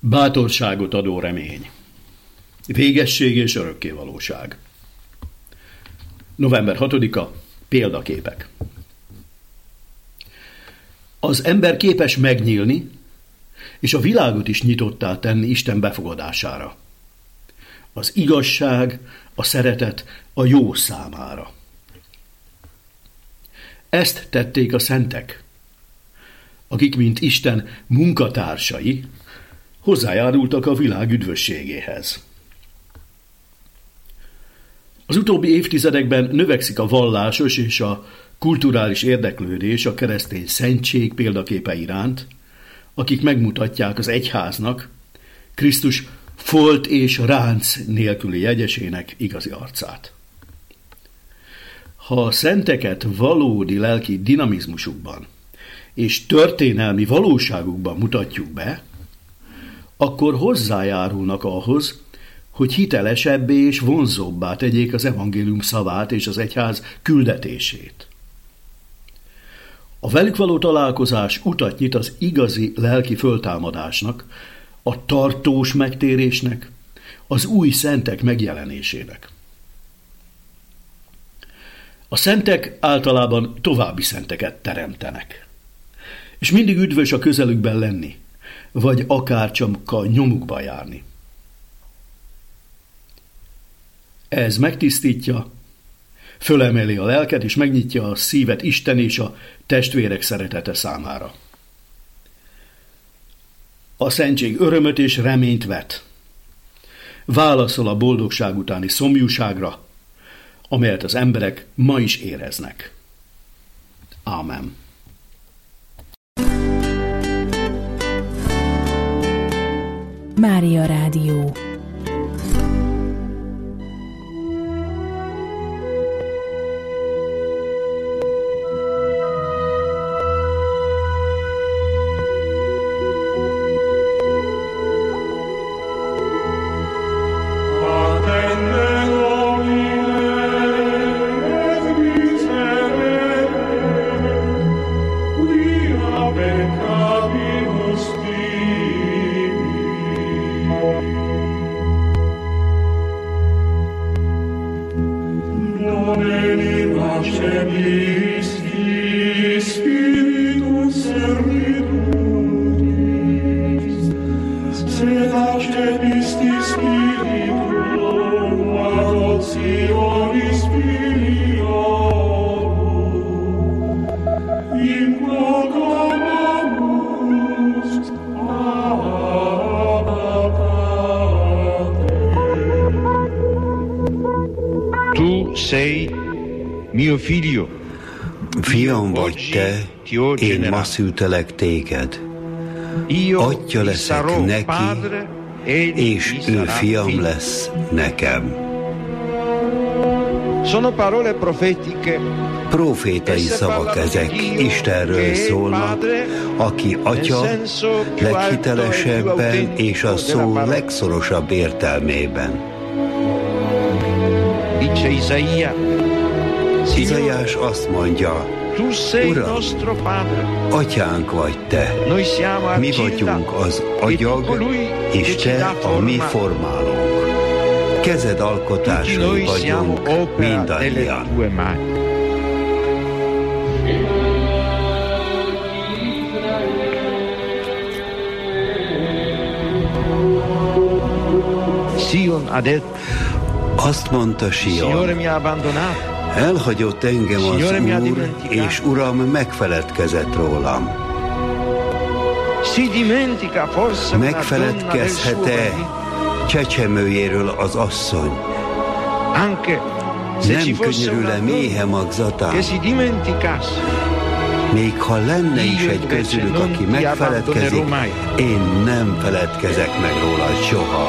Bátorságot adó remény. Végesség és örökkévalóság. November 6-a. Példaképek. Az ember képes megnyílni, és a világot is nyitottá tenni Isten befogadására. Az igazság, a szeretet a jó számára. Ezt tették a szentek, akik, mint Isten munkatársai, hozzájárultak a világ üdvösségéhez. Az utóbbi évtizedekben növekszik a vallásos és a kulturális érdeklődés a keresztény szentség példaképe iránt, akik megmutatják az egyháznak Krisztus folt és ránc nélküli jegyesének igazi arcát. Ha a szenteket valódi lelki dinamizmusukban és történelmi valóságukban mutatjuk be, akkor hozzájárulnak ahhoz, hogy hitelesebbé és vonzóbbá tegyék az evangélium szavát és az egyház küldetését. A velük való találkozás utat nyit az igazi lelki föltámadásnak, a tartós megtérésnek, az új szentek megjelenésének. A szentek általában további szenteket teremtenek, és mindig üdvös a közelükben lenni, vagy akár csak a nyomukba járni. Ez megtisztítja, fölemeli a lelket, és megnyitja a szívet Isten és a testvérek szeretete számára. A szentség örömöt és reményt vet. Válaszol a boldogság utáni szomjúságra, amelyet az emberek ma is éreznek. Ámen. Mária Rádió. Fiam vagy te, én ma szültelek téged. Atya leszek neki, és ő fiam lesz nekem. Profétai szavak ezek, Istenről szólnak, aki atya leghitelesebben és a szó legszorosabb értelmében. Izaiás azt mondja, Uram, atyánk vagy te, mi vagyunk az agyag, és te a mi formálónk. Kezed alkotásai vagyunk mindannyian. Azt mondta Sion, elhagyott engem az Úr, és Uram megfeledkezett rólam. Megfeledkezhet-e csecsemőjéről az asszony? Nem könyörül-e méhe magzatán? Még ha lenne is egy közülük, aki megfeledkezik, én nem feledkezek meg róla soha.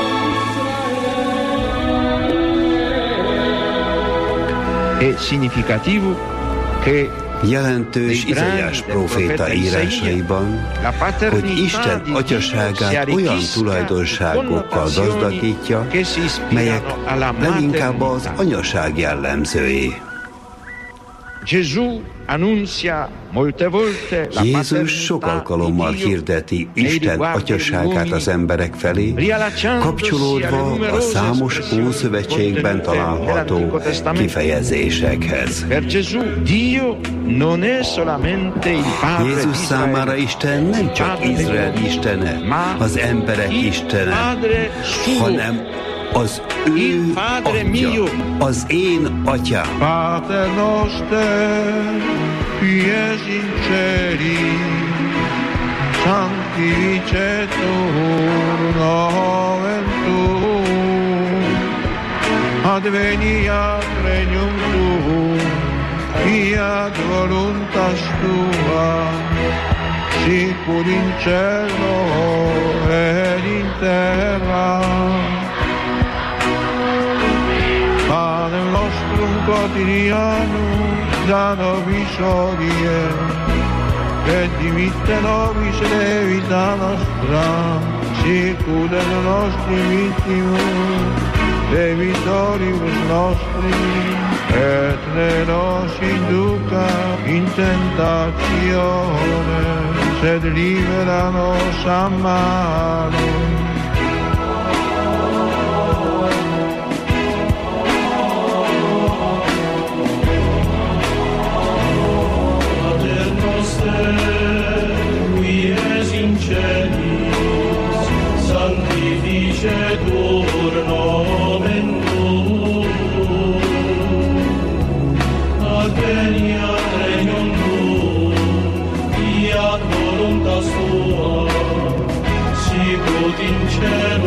Jelentős Izaiás próféta írásaiban, hogy Isten atyaságát olyan tulajdonságokkal gazdagítja, melyek leginkább az anyaság jellemzői. Jézus sok alkalommal hirdeti Isten atyaságát az emberek felé, kapcsolódva a számos Ószövetségben található kifejezésekhez. Jézus számára Isten nem csak Izrael istene, az emberek istene, hanem az ő atya, az én atyám. Pater noster, qui es in celis, sanctificetur nomen tuum, adveniat regnum tuum, fiat voluntas tua, sicur in cielo et in terra. Panem nostrum quotidianum da nobis hodie, et dimitte nobis debita nostra, sicut et nostri vittimus debitoribus nostri, et ne nos induca in tentatione, sed libera nos a malo. Qui es in celis, sanctificetur nomen tuum, adveniat regnum tuum, fiat voluntas tua, sicut in cielo